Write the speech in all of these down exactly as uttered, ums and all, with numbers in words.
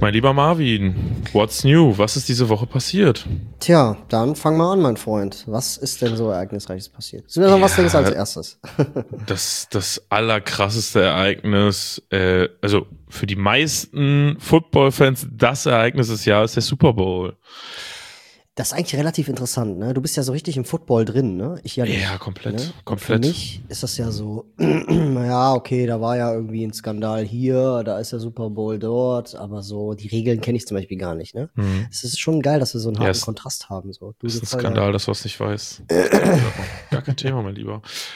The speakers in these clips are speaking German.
Mein lieber Marvin, what's new? Was ist diese Woche passiert? Tja, dann fang mal an, mein Freund. Was ist denn so Ereignisreiches passiert? Ja, was denkst du als erstes? das, das allerkrasseste Ereignis, äh, also für die meisten Football-Fans das Ereignis des Jahres, der Super Bowl. Das ist eigentlich relativ interessant, ne? Du bist ja so richtig im Football drin, ne? Ich ja nicht. Ja, komplett, ne? komplett. Für mich ist das ja so, ja, okay, da war ja irgendwie ein Skandal hier, da ist der Super Bowl dort, aber so, die Regeln kenne ich zum Beispiel gar nicht, ne? Mhm. Es ist schon geil, dass wir so einen harten Ja, Kontrast haben, so. Du, das ist ein voll Skandal, geil. dass du was nicht weißt. Gar kein Thema, mein Lieber.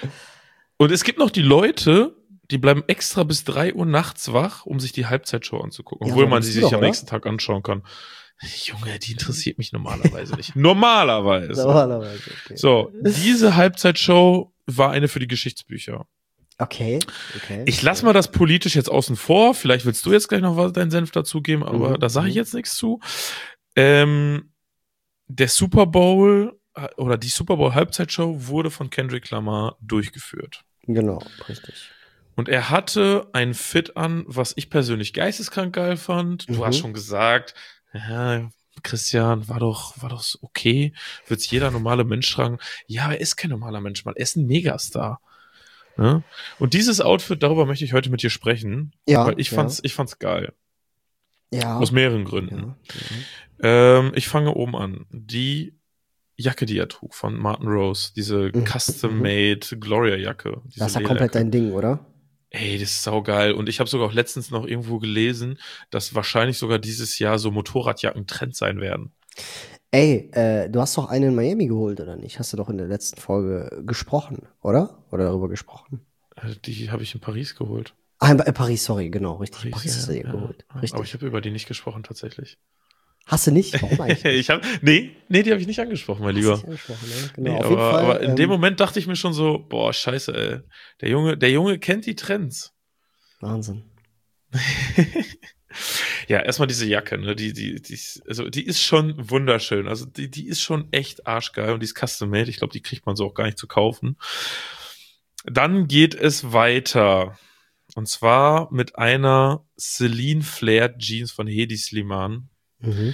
Und es gibt noch die Leute, die bleiben extra bis drei Uhr nachts wach, um sich die Halbzeitshow anzugucken, Ja, obwohl so man bist sie du sich doch, am oder? nächsten Tag anschauen kann. Junge, die interessiert mich normalerweise nicht. Normalerweise. Normalerweise, okay. So, diese Halbzeitshow war eine für die Geschichtsbücher. Okay, okay. Ich lass mal das politisch jetzt außen vor. Vielleicht willst du jetzt gleich noch was deinen Senf dazugeben, aber Mhm, da sage ich mhm. jetzt nichts zu. Ähm, der Super Bowl äh, oder die Super Bowl Halbzeitshow wurde von Kendrick Lamar durchgeführt. Genau, richtig. Und er hatte ein Fit an, was ich persönlich geisteskrank geil fand. Du Mhm. hast schon gesagt, ja, Christian, war doch, war doch okay. Wird's jeder normale Mensch tragen? Ja, er ist kein normaler Mensch, man. Er ist ein Megastar. Ja? Und dieses Outfit, darüber möchte ich heute mit dir sprechen. Ja, Weil ich ja. fand's, ich fand's geil. Ja. Aus mehreren Gründen. Ja, ja. Ähm, ich fange oben an. Die Jacke, die er trug von Martin Rose. Diese Mhm. Custom-made Gloria-Jacke. diese Das ist ja komplett Lederjacke. dein Ding, oder? Ey, das ist saugeil. Und ich habe sogar auch letztens noch irgendwo gelesen, dass wahrscheinlich sogar dieses Jahr so Motorradjacken Trend sein werden. Ey, äh, du hast doch eine in Miami geholt, oder nicht? Hast du doch in der letzten Folge gesprochen, oder? Oder darüber gesprochen? Äh, Die habe ich in Paris geholt. Ah, in Paris, sorry, genau, richtig. Paris, Paris hast du ja, dir ja, geholt. ja. Richtig. Aber ich habe über die nicht gesprochen, tatsächlich. Hast du nicht? Warum eigentlich nicht? ich hab, nee, nee, die habe ich nicht angesprochen, mein Hast Lieber. du nicht angesprochen, ne? Genau, Nee, auf aber, jeden Fall. aber in ähm, dem Moment dachte ich mir schon so, boah, scheiße, ey. Der Junge, der Junge kennt die Trends. Wahnsinn. Ja, erstmal diese Jacke, ne, die, die, die, ist, also die ist schon wunderschön. Also die, die ist schon echt arschgeil und die ist custom-made. Ich glaube, die kriegt man so auch gar nicht zu kaufen. Dann geht es weiter. Und zwar mit einer Celine Flared Jeans von Hedi Slimane. Mhm.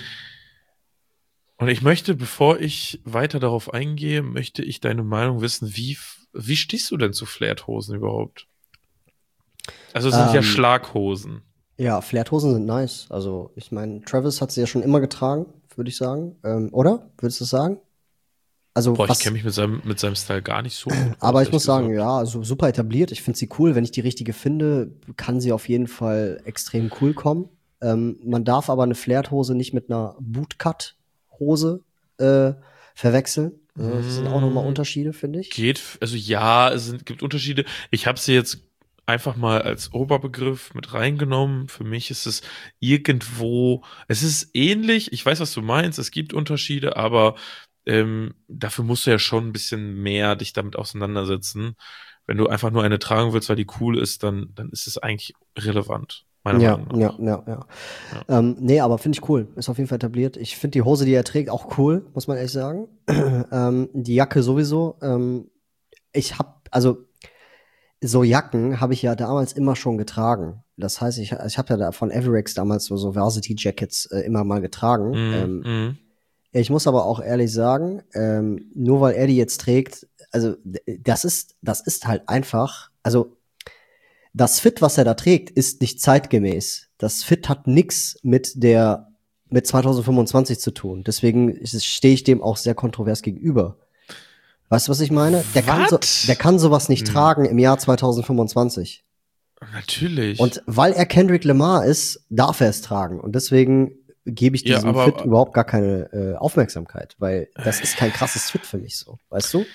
Und ich möchte, bevor ich weiter darauf eingehe, möchte ich deine Meinung wissen, wie, wie stehst du denn zu Flared-Hosen überhaupt? Also es sind Ähm, ja Schlaghosen. Ja, Flairhosen sind nice. Also, ich meine, Travis hat sie ja schon immer getragen, würde ich sagen. Ähm, oder? Würdest du sagen? Also, Boah, ich was, kenne mich mit seinem, mit seinem Style gar nicht so gut aus, aber ich ehrlich muss sagen, gesagt. ja, also super etabliert. Ich finde sie cool. Wenn ich die richtige finde, kann sie auf jeden Fall extrem cool kommen. Ähm, man darf aber eine Flared-Hose nicht mit einer Bootcut-Hose äh, verwechseln. Ja, das sind auch nochmal Mm, Unterschiede, finde ich. Geht, also ja, es sind, gibt Unterschiede. Ich habe sie jetzt einfach mal als Oberbegriff mit reingenommen. Für mich ist es irgendwo, es ist ähnlich. Ich weiß, was du meinst. Es gibt Unterschiede, aber ähm, dafür musst du ja schon ein bisschen mehr dich damit auseinandersetzen. Wenn du einfach nur eine tragen willst, weil die cool ist, dann, dann ist es eigentlich relevant. Meiner Ja, Meinung ja, nach. ja, ja. Ja. Ähm, nee, aber finde ich cool. Ist auf jeden Fall etabliert. Ich finde die Hose, die er trägt, auch cool, muss man ehrlich sagen. ähm, die Jacke sowieso. Ähm, ich hab, also so Jacken habe ich ja damals immer schon getragen. Das heißt, ich, ich habe ja da von Everex damals so, so Varsity Jackets äh, immer mal getragen. Mm, Ähm, mm. ich muss aber auch ehrlich sagen, ähm, nur weil er die jetzt trägt, also d- das ist, das ist halt einfach, also das Fit, was er da trägt, ist nicht zeitgemäß. Das Fit hat nix mit der mit zwanzig fünfundzwanzig zu tun. Deswegen stehe ich dem auch sehr kontrovers gegenüber. Weißt du, was ich meine? Der kann, so, Was? der kann sowas nicht Hm. tragen im Jahr zwanzig fünfundzwanzig. Natürlich. Und weil er Kendrick Lamar ist, darf er es tragen. Und deswegen gebe ich Ja, diesem aber- Fit überhaupt gar keine äh, Aufmerksamkeit, weil das ist kein krasses Fit für mich so. Weißt du?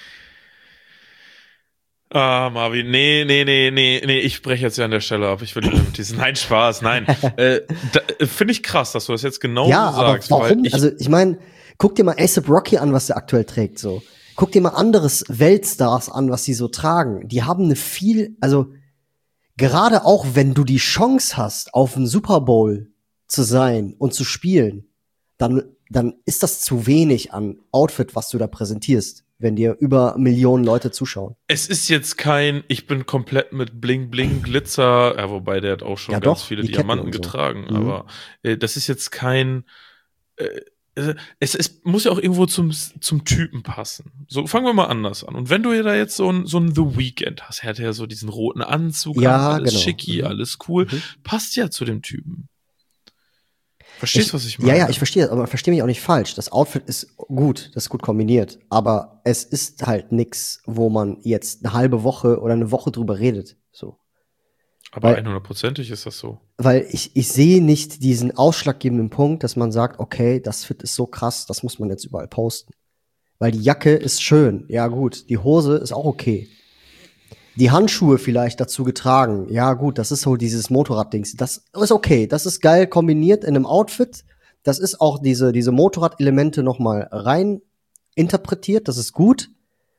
Ah, Marvin, nee, nee, nee, nee, nee, ich breche jetzt ja an der Stelle ab. Ich will nicht mehr mit diesen. Nein, Spaß, nein. äh, da- Finde ich krass, dass du das jetzt genau Ja, so aber sagst. warum? Weil ich, Also ich meine, guck dir mal A$AP Rocky an, was er aktuell trägt. So, guck dir mal anderes Weltstars an, was sie so tragen. Die haben eine viel, also gerade auch wenn du die Chance hast, auf dem Super Bowl zu sein und zu spielen, dann dann ist das zu wenig an Outfit, was du da präsentierst. wenn dir über Millionen Leute zuschauen. Es ist jetzt kein, ich bin komplett mit Bling Bling Glitzer, ja, wobei der hat auch schon Ja, ganz doch, viele die Ketten Diamanten und so. getragen, Mhm. aber äh, das ist jetzt kein, äh, äh, es, es muss ja auch irgendwo zum, zum Typen passen. So, fangen wir mal anders an. Und wenn du ja da jetzt so ein, so ein The Weeknd hast, er hat ja so diesen roten Anzug Ja, an, alles genau. schicki, Mhm. alles cool, Mhm. passt ja zu dem Typen. Verstehst du, was ich Ja, meine? ja, ich verstehe, aber verstehe mich auch nicht falsch. Das Outfit ist gut, das ist gut kombiniert, aber es ist halt nix, wo man jetzt eine halbe Woche oder eine Woche drüber redet, so. Aber Weil, hundertprozentig ist das so. weil ich, ich sehe nicht diesen ausschlaggebenden Punkt, dass man sagt, okay, das Fit ist so krass, das muss man jetzt überall posten. Weil die Jacke ist schön, ja gut, die Hose ist auch okay. Die Handschuhe vielleicht dazu getragen, ja gut, das ist so dieses Motorraddings, das ist okay, das ist geil kombiniert in einem Outfit. Das ist auch diese, diese Motorrad-Elemente noch mal rein interpretiert, das ist gut.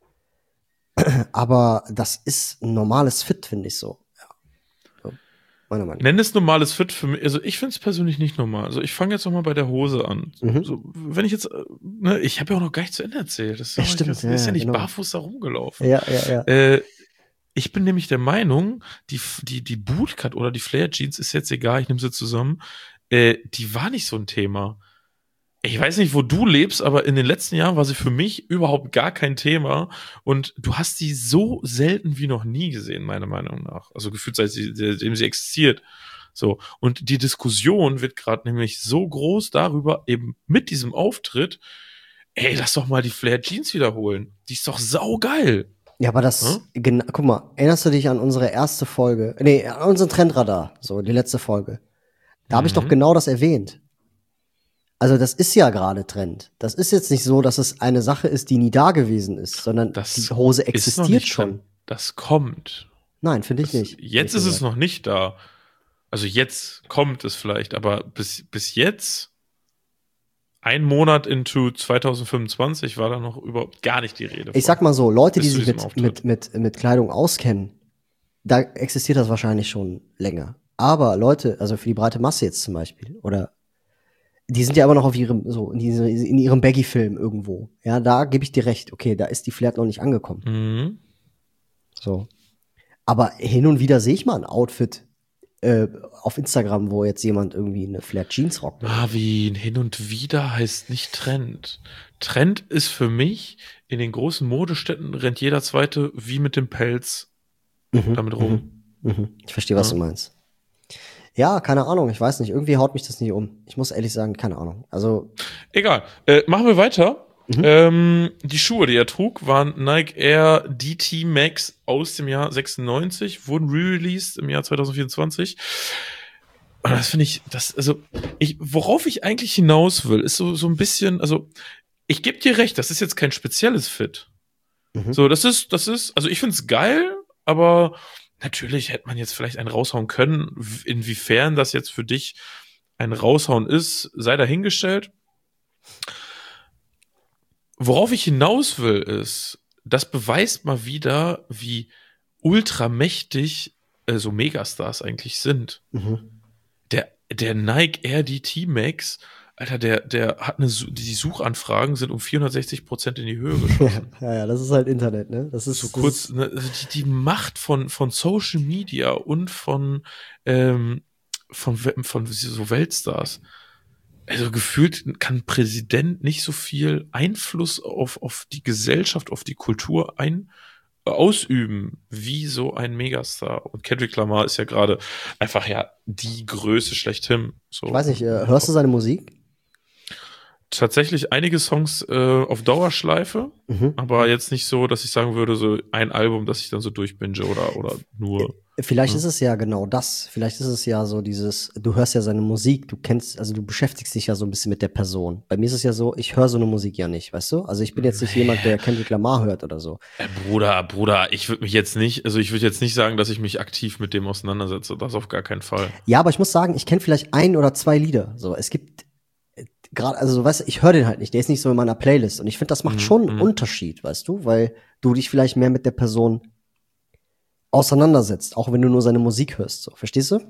Aber das ist ein normales Fit, finde ich so. Ja. So, meiner Meinung nach. Nenn es normales Fit für mich. Also ich finde es persönlich nicht normal. Also ich fange jetzt noch mal bei der Hose an. Mhm. So, wenn ich jetzt, äh, ne, ich habe ja auch noch gar nicht zu Ende erzählt. Das ist, Ja, ja, stimmt, das ja, ist ja ja, nicht genau. barfuß da rumgelaufen. Ja, ja, ja. Äh, ich bin nämlich der Meinung, die, die, die Bootcut oder die Flare Jeans ist jetzt egal, ich nehme sie zusammen. Äh, die war nicht so ein Thema. Ich weiß nicht, wo du lebst, aber in den letzten Jahren war sie für mich überhaupt gar kein Thema. Und du hast sie so selten wie noch nie gesehen, meiner Meinung nach. Also gefühlt, seit sie, seitdem sie existiert. So. Und die Diskussion wird gerade nämlich so groß darüber, eben mit diesem Auftritt, ey, lass doch mal die Flare Jeans wiederholen. Die ist doch saugeil. Ja, aber das, gena- guck mal, erinnerst du dich an unsere erste Folge? Nee, an unseren Trendradar, so die letzte Folge. Da habe ich doch Mhm. genau das erwähnt. Also das ist ja gerade Trend. Das ist jetzt nicht so, dass es eine Sache ist, die nie da gewesen ist, sondern Das die Hose ist noch existiert nicht schon. drin. Das kommt. Nein, finde ich Das, nicht. jetzt ehrlich ist es gesagt. noch nicht da. Also jetzt kommt es vielleicht, aber bis, bis jetzt, ein Monat into zwanzig fünfundzwanzig, war da noch überhaupt gar nicht die Rede Ich von. sag mal so, Leute, die Bis zu sich diesem mit, Auftritt. mit, mit, mit Kleidung auskennen, da existiert das wahrscheinlich schon länger. Aber Leute, also für die breite Masse jetzt zum Beispiel, oder die sind ja immer noch auf ihrem, so, in, diese, in ihrem Baggy-Film irgendwo. Ja, da gebe ich dir recht. Okay, da ist die Flair noch nicht angekommen. Mhm. So. Aber hin und wieder sehe ich mal ein Outfit äh, auf Instagram, wo jetzt jemand irgendwie eine Flair Jeans rockt. Marvin, hin und wieder heißt nicht Trend. Trend ist für mich, in den großen Modestädten rennt jeder Zweite wie mit dem Pelz Mhm, damit rum. mhm, mhm. Ich verstehe, was Ja. du meinst. Ja, keine Ahnung, ich weiß nicht. Irgendwie haut mich das nicht um. Ich muss ehrlich sagen, keine Ahnung. Also, Egal. Äh, machen wir weiter. Mhm. Ähm, die Schuhe, die er trug, waren Nike Air D T Max aus dem Jahr sechsundneunzig, wurden re-released im Jahr zwanzig vierundzwanzig. Und das finde ich, das, also, ich, worauf ich eigentlich hinaus will, ist so, so ein bisschen, also, ich gebe dir recht, das ist jetzt kein spezielles Fit. Mhm. So, das ist, das ist, also ich finde es geil, aber natürlich hätte man jetzt vielleicht einen raushauen können. W- Inwiefern das jetzt für dich ein Raushauen ist, sei dahingestellt. Worauf ich hinaus will, ist, das beweist mal wieder, wie ultramächtig äh, so Megastars eigentlich sind. Mhm. Der, der Nike Air D T Max, Alter, der, der hat eine, Su- die Suchanfragen sind um vierhundertsechzig Prozent in die Höhe geschossen. Ja, ja, das ist halt Internet, ne? Das ist So das kurz, ist, ne, also die, die Macht von, von Social Media und von, ähm, von, We- von so Weltstars. Also gefühlt kann ein Präsident nicht so viel Einfluss auf, auf die Gesellschaft, auf die Kultur ein, äh, ausüben, wie so ein Megastar. Und Kendrick Lamar ist ja gerade einfach ja die Größe schlechthin. So. Ich weiß nicht, äh, hörst du seine Musik? Tatsächlich einige Songs äh, auf Dauerschleife, Mhm. aber jetzt nicht so, dass ich sagen würde, so ein Album, das ich dann so durchbinge oder, oder nur. Vielleicht Ja. ist es ja genau das. Vielleicht ist es ja so dieses, du hörst ja seine Musik, du kennst, also du beschäftigst dich ja so ein bisschen mit der Person. Bei mir ist es ja so, ich höre so eine Musik ja nicht, weißt du? Also ich bin jetzt nicht Nee. jemand, der Kendrick Lamar hört oder so. Äh, Bruder, Bruder, ich würde mich jetzt nicht, also ich würde jetzt nicht sagen, dass ich mich aktiv mit dem auseinandersetze. Das auf gar keinen Fall. Ja, aber ich muss sagen, ich kenne vielleicht ein oder zwei Lieder. So, es gibt gerade, also weißt du, ich höre den halt nicht. Der ist nicht so in meiner Playlist. Und ich finde, das macht Mhm, schon einen mhm. Unterschied, weißt du? Weil du dich vielleicht mehr mit der Person auseinandersetzt, auch wenn du nur seine Musik hörst. So, verstehst du?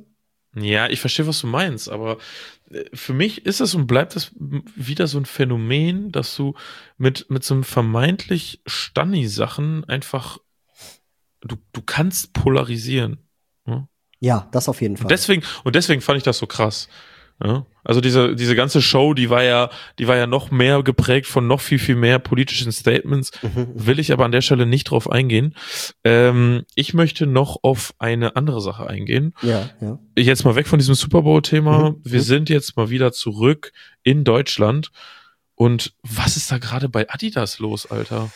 Ja, ich verstehe, was du meinst, aber äh, für mich ist es und bleibt es wieder so ein Phänomen, dass du mit, mit so einem vermeintlich Stanni-Sachen einfach, du, du kannst polarisieren. Ja? Ja, das auf jeden Und Fall. deswegen, und deswegen fand ich das so krass. Ja? Also diese, diese ganze Show, die war ja, die war ja noch mehr geprägt von noch viel, viel mehr politischen Statements. Mhm. Will ich aber an der Stelle nicht drauf eingehen. Ähm, ich möchte noch auf eine andere Sache eingehen. Ja, ja. Jetzt mal weg von diesem Super Bowl-Thema. Mhm. Wir Mhm. sind jetzt mal wieder zurück in Deutschland. Und was ist da gerade bei Adidas los, Alter?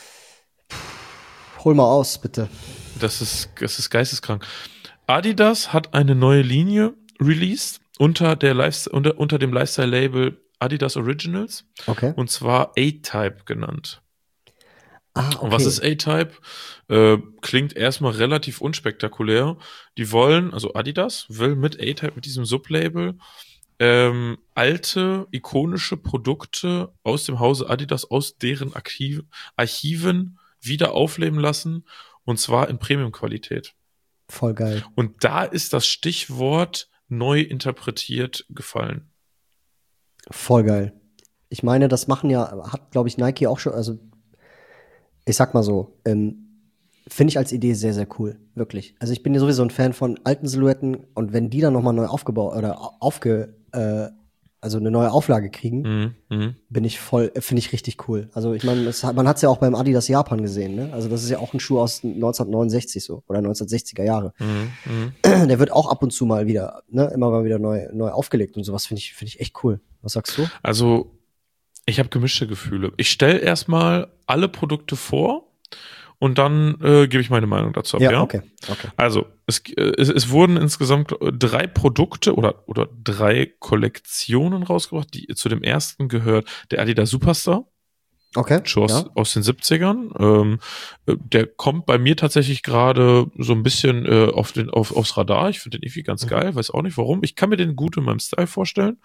Hol mal aus, bitte. Das ist, das ist geisteskrank. Adidas hat eine neue Linie released unter, der Life, unter, unter dem Lifestyle-Label Adidas Originals. Okay. Und zwar A-Type genannt. Ah, Und was okay. ist A-Type? Äh, klingt erstmal relativ unspektakulär. Die wollen, also Adidas will mit A-Type, mit diesem Sublabel, ähm, alte, ikonische Produkte aus dem Hause Adidas, aus deren Archiv Archiven wieder aufleben lassen. Und zwar in Premium-Qualität. Voll geil. Und da ist das Stichwort neu interpretiert gefallen. Voll geil. Ich meine, das machen ja, hat, glaube ich, Nike auch schon, also ich sag mal so, ähm, finde ich als Idee sehr, sehr cool. Wirklich. Also ich bin ja sowieso ein Fan von alten Silhouetten und wenn die dann nochmal neu aufgebaut oder au- aufge, äh, also eine neue Auflage kriegen, Mhm, mhm, bin ich voll, äh, finde ich richtig cool. Also ich meine, es hat- man hat es ja auch beim Adidas Japan gesehen, ne? Also das ist ja auch ein Schuh aus neunzehnhundertneunundsechzig so oder neunzehnhundertsechziger Jahre. mhm, mhm. Der wird auch ab und zu mal wieder, ne, immer mal wieder neu, neu aufgelegt und sowas finde ich, finde ich echt cool. Was sagst du? Also, ich habe gemischte Gefühle. Ich stelle erstmal alle Produkte vor und dann äh, gebe ich meine Meinung dazu ab, Ja, ja? okay, okay. Also, es, äh, es, es wurden insgesamt drei Produkte oder, oder drei Kollektionen rausgebracht. Die, zu dem ersten gehört der Adidas Superstar. Okay, Schon aus, ja. aus den siebzigern. Ähm, äh, der kommt bei mir tatsächlich gerade so ein bisschen äh, auf den, auf, aufs Radar. Ich finde den irgendwie ganz Mhm. geil, weiß auch nicht warum. Ich kann mir den gut in meinem Style vorstellen.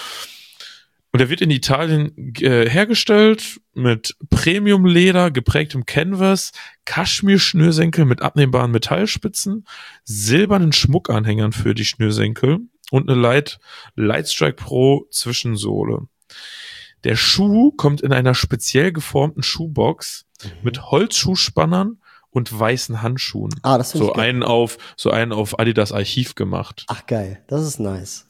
Und der wird in Italien äh, hergestellt mit Premium-Leder, geprägtem Canvas, Kaschmir-Schnürsenkel mit abnehmbaren Metallspitzen, silbernen Schmuckanhängern für die Schnürsenkel und eine Light, Lightstrike Pro Zwischensohle. Der Schuh kommt in einer speziell geformten Schuhbox Mhm. mit Holzschuhspannern und weißen Handschuhen. Ah, das finde So ich geil. einen auf, so einen auf Adidas Archiv gemacht. Ach, geil. Das ist nice.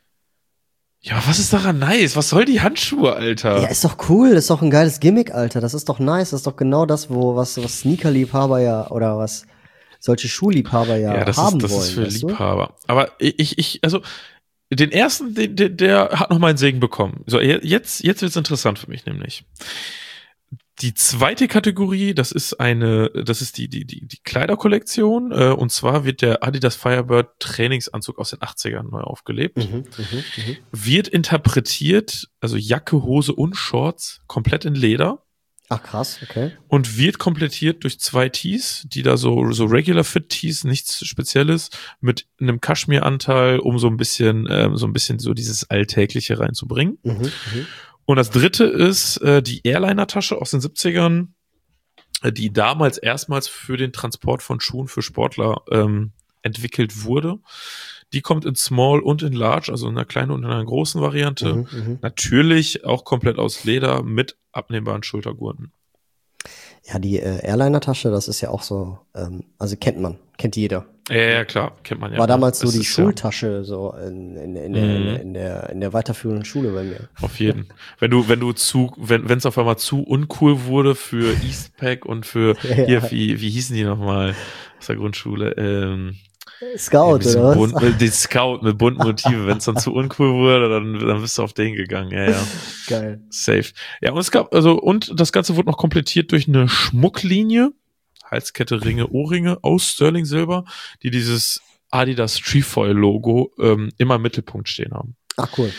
Ja, aber was ist daran nice? Was soll die Handschuhe, Ja, Alter? ist doch cool. Ist doch ein geiles Gimmick, Alter. Das ist doch nice. Das ist doch genau das, wo, was, was Sneaker-Liebhaber ja, oder was solche Schuhliebhaber Ja, ja das ist, haben das ist wollen, für weißt du? Liebhaber. Aber ich, ich, also, den ersten, den, der, der hat noch meinen Segen bekommen. So, jetzt, jetzt wird's interessant für mich, nämlich. Die zweite Kategorie, das ist eine, das ist die, die, die, die Kleiderkollektion, äh, und zwar wird der Adidas Firebird Trainingsanzug aus den achtzigern neu aufgelebt. Mhm, mhm, mhm. Wird interpretiert, also Jacke, Hose und Shorts, komplett in Leder. Ach, krass, okay. Und wird komplettiert durch zwei Tees, die da so, so Regular Fit Tees, nichts Spezielles, mit einem Kaschmiranteil, um so ein bisschen, ähm, so ein bisschen so dieses Alltägliche reinzubringen. Mhm, mhm. Und das dritte ist äh, die Airliner-Tasche aus den siebzigern, äh, die damals erstmals für den Transport von Schuhen für Sportler ähm, entwickelt wurde. Die kommt in Small und in Large, also in einer kleinen und in einer großen Variante. Mhm, mhm. Natürlich auch komplett aus Leder mit abnehmbaren Schultergurten. Ja, die äh, Airliner-Tasche, das ist ja auch so, ähm, also kennt man, kennt jeder. Ja, ja, klar, kennt man ja. War damals Das so die ist ja- Schultasche so in, in, in, der, in, Mhm. der, in, der, in der weiterführenden Schule bei mir. Auf jeden. Wenn du, wenn du zu, wenn es auf einmal zu uncool wurde für Eastpack und für Ja. hier, wie, wie hießen die nochmal aus der Grundschule? Ähm, Scout, ein bisschen oder was? bunt, äh, die Scout mit bunten Motiven. Wenn es dann zu uncool wurde, dann, dann bist du auf den gegangen. Ja, ja. Geil. Safe. Ja, und es gab, also, und das Ganze wurde noch komplettiert durch eine Schmucklinie, Halskette, Ringe, Ohrringe aus Sterling Silber, die dieses Adidas Trefoil Logo ähm, immer im Mittelpunkt stehen haben. Ach, cool.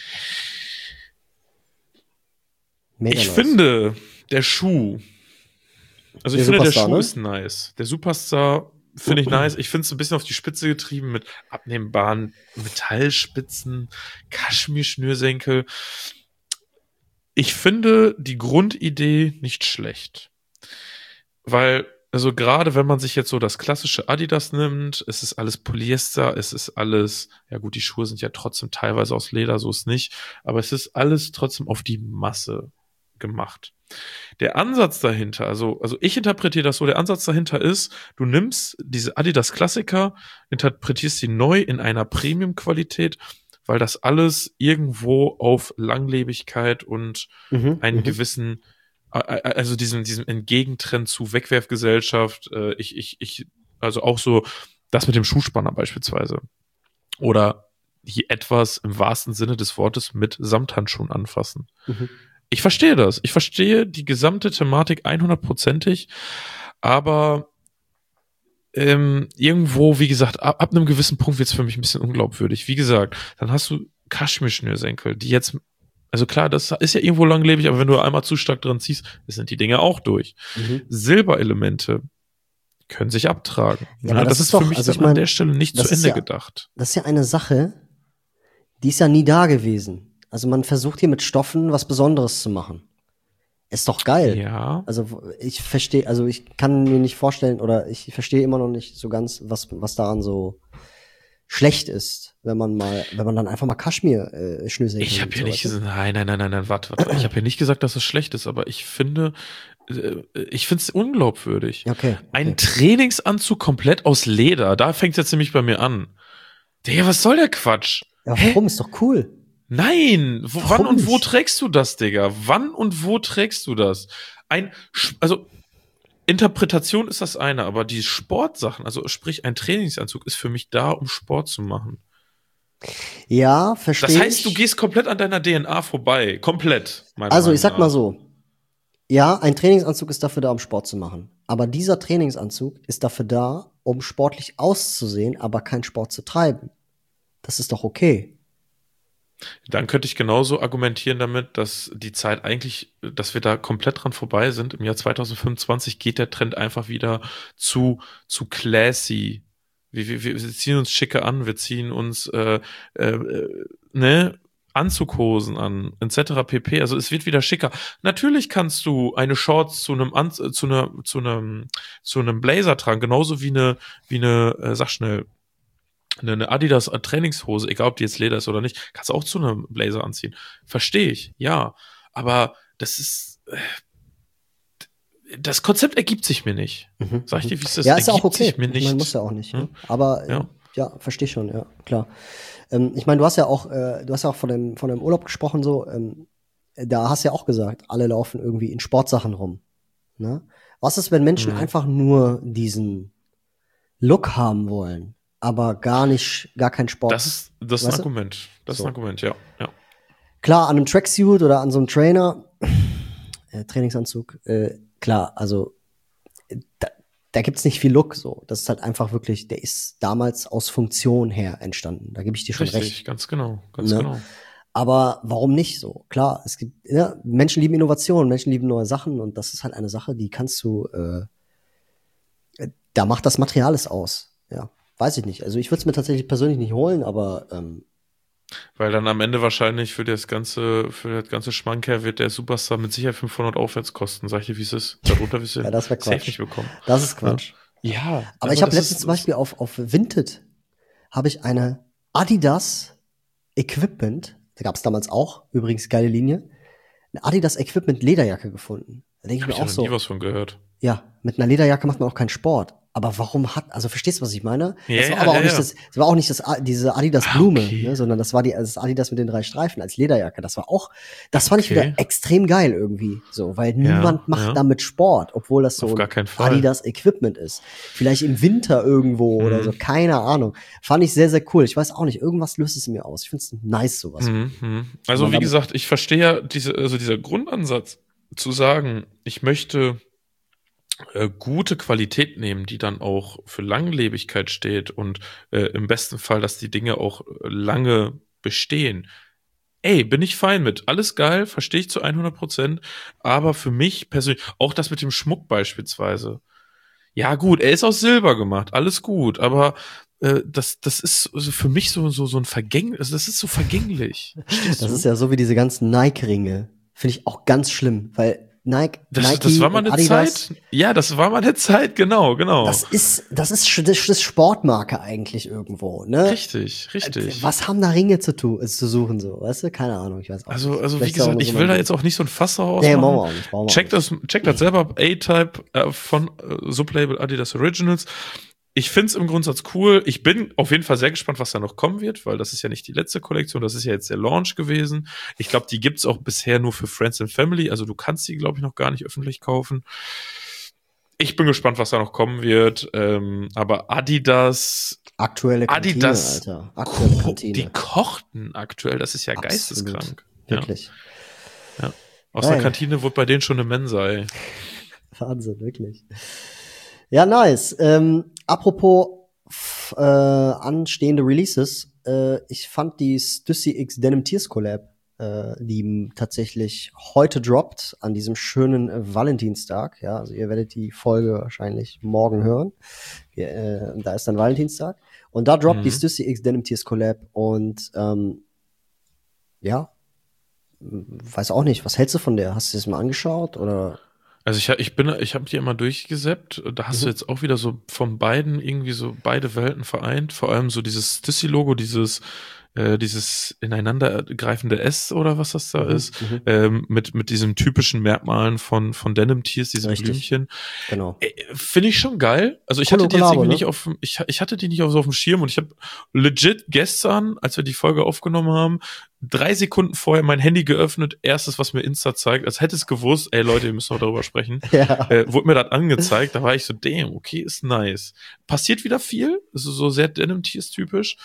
Mega Ich nice. finde, der Schuh, also ich Der finde, der Superstar, Schuh ne? ist nice. Der Superstar finde ich nice. Ich finde es ein bisschen auf die Spitze getrieben mit abnehmbaren Metallspitzen, Kaschmir-Schnürsenkel. Ich finde die Grundidee nicht schlecht. Weil also gerade wenn man sich jetzt so das klassische Adidas nimmt, es ist alles Polyester, es ist alles, ja gut, die Schuhe sind ja trotzdem teilweise aus Leder, so ist nicht, aber es ist alles trotzdem auf die Masse gemacht. Der Ansatz dahinter, also, also ich interpretiere das so, der Ansatz dahinter ist, du nimmst diese Adidas Klassiker, interpretierst sie neu in einer Premium-Qualität, weil das alles irgendwo auf Langlebigkeit und Mhm, einen mhm. gewissen, also diesem, diesem Entgegentrend zu Wegwerfgesellschaft, äh, ich, ich, ich, also auch so das mit dem Schuhspanner beispielsweise. Oder hier etwas im wahrsten Sinne des Wortes mit Samthandschuhen anfassen. Mhm. Ich verstehe das. Ich verstehe die gesamte Thematik hundertprozentig, aber ähm, irgendwo, wie gesagt, ab, ab einem gewissen Punkt wird es für mich ein bisschen unglaubwürdig. Wie gesagt, dann hast du Kaschmir-Schnürsenkel, die jetzt, also klar, das ist ja irgendwo langlebig, aber wenn du einmal zu stark dran ziehst, sind die Dinge auch durch. Mhm. Silberelemente können sich abtragen. Ja, aber Ne? das das ist ist für doch- mich also dann ich mein, an der Stelle nicht das zu ist Ende ja- gedacht. Das ist ja eine Sache, die ist ja nie da gewesen. Also man versucht hier mit Stoffen was Besonderes zu machen. Ist doch geil. Ja. Also ich verstehe, also ich kann mir nicht vorstellen oder ich verstehe immer noch nicht so ganz, was, was daran so schlecht ist, wenn man mal, wenn man dann einfach mal Kaschmir äh, Schnürsenkel Ich habe nimmt, ja so, nicht weißt du? gesagt, nein, nein, nein, nein, nein, warte, warte. Ich habe ja nicht gesagt, dass es schlecht ist, aber ich finde, äh, ich finde es unglaubwürdig. Okay, okay. Ein Trainingsanzug komplett aus Leder, da fängt es jetzt nämlich bei mir an. Digga, was soll der Quatsch? Ja, warum? Ist doch cool. Nein, wo, Warum wann und wo nicht? trägst du das, Digga? Wann und wo trägst du das? Ein, Sch- also Interpretation ist das eine, aber die Sportsachen, also sprich ein Trainingsanzug ist für mich da, um Sport zu machen. Ja, verstehe Das heißt, ich. du gehst komplett an deiner D N A vorbei, komplett. meiner Also ich Meinung sag mal nach. so, ja, ein Trainingsanzug ist dafür da, um Sport zu machen. Aber dieser Trainingsanzug ist dafür da, um sportlich auszusehen, aber keinen Sport zu treiben. Das ist doch okay. Dann könnte ich genauso argumentieren damit, dass die Zeit eigentlich, dass wir da komplett dran vorbei sind. Im Jahr zwanzig fünfundzwanzig geht der Trend einfach wieder zu, zu classy. Wir, wir, wir ziehen uns schicke an, wir ziehen uns äh, äh, ne, Anzughosen an, et cetera pp. Also es wird wieder schicker. Natürlich kannst du eine Shorts zu einem Anz zu einer zu einem zu einem Blazer tragen, genauso wie eine wie eine äh, sag schnell eine, eine Adidas Trainingshose, egal ob die jetzt Leder ist oder nicht, kannst du auch zu einem Blazer anziehen. Verstehe ich, ja. Aber das ist, äh, das Konzept ergibt sich mir nicht. Mhm. Sag ich dir, wie es ist? Ja, ist ja auch Ergibt okay. sich mir Ich nicht. meine, muss ja auch nicht. Hm? Ne? Aber äh, Ja. ja, verstehe schon, ja, klar. Ähm, ich meine, du hast ja auch, äh, du hast ja auch von dem, von dem Urlaub gesprochen, so, ähm, da hast du ja auch gesagt, alle laufen irgendwie in Sportsachen rum. Ne? Was ist, wenn Menschen Mhm. einfach nur diesen Look haben wollen, aber gar nicht, gar keinen Sport? Das ist, das ist ein Weißt du? Argument. Das So. ist ein Argument, ja. ja. Klar, an einem Tracksuit oder an so einem Trainer, äh, Trainingsanzug, äh, klar, also äh, da, da gibt's nicht viel Look so. Das ist halt einfach wirklich, der ist damals aus Funktion her entstanden. Da gebe ich dir schon Richtig, recht. ganz genau, ganz Ne? genau. Aber warum nicht so? Klar, es gibt, ja, Menschen lieben Innovation, Menschen lieben neue Sachen und das ist halt eine Sache, die kannst du, äh, äh, da macht das Material es aus. Ja, weiß ich nicht. Also ich würde es mir tatsächlich persönlich nicht holen, aber ähm, Weil dann am Ende wahrscheinlich für das ganze, für das ganze Schmankerl wird der Superstar mit Sicherheit fünfhundert aufwärts kosten. Sag ich dir, wie es ist. Darunter wirst du Ja, das wär safe Quatsch. nicht bekommen. das ist Quatsch. Ja. Aber ich habe das letztens ist- zum Beispiel auf, auf Vinted habe ich eine Adidas Equipment, da gab es damals auch, übrigens geile Linie, eine Adidas Equipment Lederjacke gefunden. Da denke ich Hab mir ich ja auch noch so, nie was von gehört. ja, mit einer Lederjacke macht man auch keinen Sport. Aber warum hat, also verstehst du, was ich meine? Ja, das war ja, aber auch ja, nicht ja. das, das war auch nicht das, A- diese Adidas Ah, Blume, okay. ne, sondern das war die, das Adidas mit den drei Streifen als Lederjacke. Das war auch, das fand ich Okay. wieder extrem geil irgendwie, so, weil niemand macht ja. damit Sport, obwohl das so Auf gar keinen Fall. Adidas Equipment ist. Vielleicht im Winter irgendwo oder Mhm. so, keine Ahnung. Fand ich sehr, sehr cool. Ich weiß auch nicht, irgendwas löst es in mir aus. Ich find's nice, sowas. Mhm, mhm. Also man wie damit- gesagt, ich verstehe ja diese, also dieser Grundansatz zu sagen, ich möchte äh, gute Qualität nehmen, die dann auch für Langlebigkeit steht und äh, im besten Fall, dass die Dinge auch äh, lange bestehen. Ey, bin ich fein mit. Alles geil, verstehe ich zu hundert Prozent. Aber für mich persönlich, auch das mit dem Schmuck beispielsweise. Ja gut, er ist aus Silber gemacht, alles gut, aber äh, das, das ist so für mich so, so, so ein Vergänglich, also das ist so vergänglich. Verstehst Das du? ist ja so wie diese ganzen Nike-Ringe. Finde ich auch ganz schlimm, weil Nike, Das, Nike das war mal eine Adidas, Zeit. Ja, das war mal eine Zeit, genau, genau. Das ist, das ist, sch- das ist Sportmarke eigentlich irgendwo, ne? Richtig, richtig. Was haben da Ringe zu tun, äh, zu suchen, so, weißt du? Keine Ahnung, ich weiß auch Also, nicht. also wie Vielleicht ist auch gesagt, nur ich so will mein da Ding. jetzt auch nicht so ein Fass daraus Nee, machen wir machen. auch nicht, brauchen wir Checkt auch nicht. das, checkt das selber ab. A-Type äh, von äh, Sublabel Adidas Originals. Ich find's im Grundsatz cool. Ich bin auf jeden Fall sehr gespannt, was da noch kommen wird, weil das ist ja nicht die letzte Kollektion, das ist ja jetzt der Launch gewesen. Ich glaube, die gibt's auch bisher nur für Friends and Family, also du kannst die, glaube ich, noch gar nicht öffentlich kaufen. Ich bin gespannt, was da noch kommen wird. Ähm, aber Adidas, Aktuelle Kantine, Adidas, Alter. Aktuelle ko Kantine. die kochten aktuell, das ist ja Absolut. geisteskrank. Ja, Wirklich. ja. Aus Geil. der Kantine wurde bei denen schon eine Mensa, ey. Wahnsinn, wirklich. Ja, nice. Ähm, apropos f- äh, anstehende Releases, äh, ich fand die Stussy X Denim Tears Collab, äh, die tatsächlich heute droppt, an diesem schönen äh, Valentinstag. Ja, also ihr werdet die Folge wahrscheinlich morgen hören. Ja, äh, da ist dann Valentinstag. Und da droppt Mhm. die Stussy X Denim Tears Collab und ähm, ja, weiß auch nicht, was hältst du von der? Hast du das mal angeschaut oder? Also ich, ich bin, ich habe die immer durchgesäppt. Da hast Mhm. du jetzt auch wieder so von beiden irgendwie so beide Welten vereint. Vor allem so dieses Stussy-Logo, dieses, äh, dieses ineinandergreifende S oder was das da Mhm, ist, mhm. ähm, mit mit diesen typischen Merkmalen von von Denim Tears, diese Richtig. Blümchen. Genau. Äh, Finde ich schon geil. Also ich Coole hatte die jetzt Kollabo, irgendwie ne? nicht auf, dem- ich, ich hatte die nicht auf, so auf dem Schirm und ich habe legit gestern, als wir die Folge aufgenommen haben, drei Sekunden vorher mein Handy geöffnet, erstes, was mir Insta zeigt, als hätte es gewusst, ey Leute, wir müssen noch darüber sprechen, Ja. äh, wurde mir das angezeigt, da war ich so, damn, okay, ist nice. Passiert wieder viel, ist so sehr Denim Tears typisch,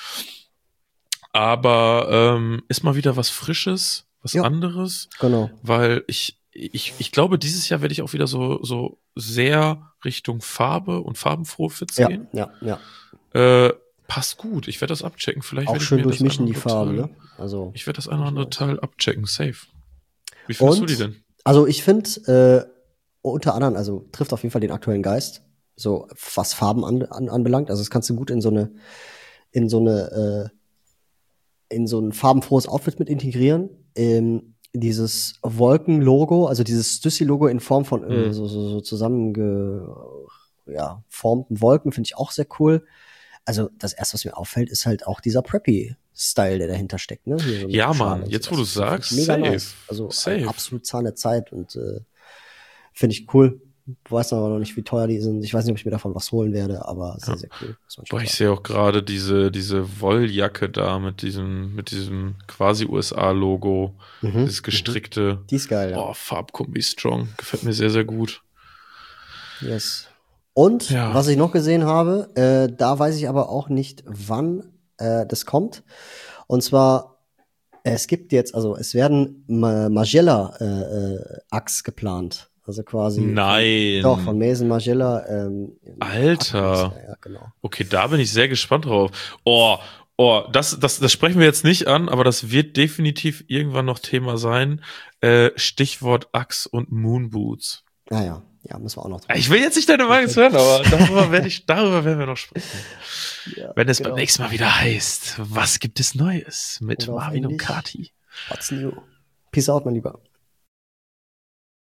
aber ähm, ist mal wieder was Frisches, was Ja. anderes, Genau. weil ich ich, ich glaube, dieses Jahr werde ich auch wieder so, so sehr Richtung Farbe und farbenfrohe Fits Ja, gehen. ja, ja. Äh, passt gut. Ich werde das abchecken. Vielleicht Auch werde ich schön mir das durchmischen eine die oder andere Farben, Teil, ne? Also. ich werde das eine oder andere nice. Teil abchecken. Safe. Wie findest du die denn? Also ich finde, äh, unter anderem, also trifft auf jeden Fall den aktuellen Geist, so was Farben an, an, anbelangt. Also das kannst du gut in so eine, in so eine, äh, in so ein farbenfrohes Outfit mit integrieren. Ähm, dieses Wolkenlogo, also dieses Stussy-Logo in Form von äh, Mhm. so, so, so zusammenge, ja, formten Wolken finde ich auch sehr cool. Also das erste, was mir auffällt, ist halt auch dieser Preppy-Style, der dahinter steckt, ne? Hier so mit Ja, Schal Mann, und jetzt wo sowas. du Das finde ich sagst, mega safe. nice. Also Safe. ein absolut Zahn der Zeit und äh, finde ich cool. Weiß aber noch nicht, wie teuer die sind. Ich weiß nicht, ob ich mir davon was holen werde, aber sehr, Ja. sehr cool. Muss man schon Boah, ich sagen. sehe auch gerade diese, diese Wolljacke da mit diesem, mit diesem quasi U S A-Logo, Mhm, dieses mhm. gestrickte. Die ist geil, ja. Oh, Farbkombi strong. Gefällt mir sehr, sehr gut. Yes. Und Ja. was ich noch gesehen habe, äh, da weiß ich aber auch nicht, wann äh, das kommt. Und zwar, es gibt jetzt, also es werden Ma Magella äh, äh, Achs geplant. Also quasi Nein. Von, doch, von Mason Margiela. Ähm, Alter. Ja, ja, genau. Okay, da bin ich sehr gespannt drauf. Oh, oh, das, das, das sprechen wir jetzt nicht an, aber das wird definitiv irgendwann noch Thema sein. Äh, Stichwort Axe und Moonboots. Ah ja, ja, müssen wir auch noch drüber Ich will jetzt nicht deine Meinung hören, aber darüber, werde ich, darüber werden wir noch sprechen. Ja, Wenn es genau. beim nächsten Mal wieder heißt, was gibt es Neues mit Oder auf Marvin und Englisch. Kati? What's new? Peace out, mein Lieber.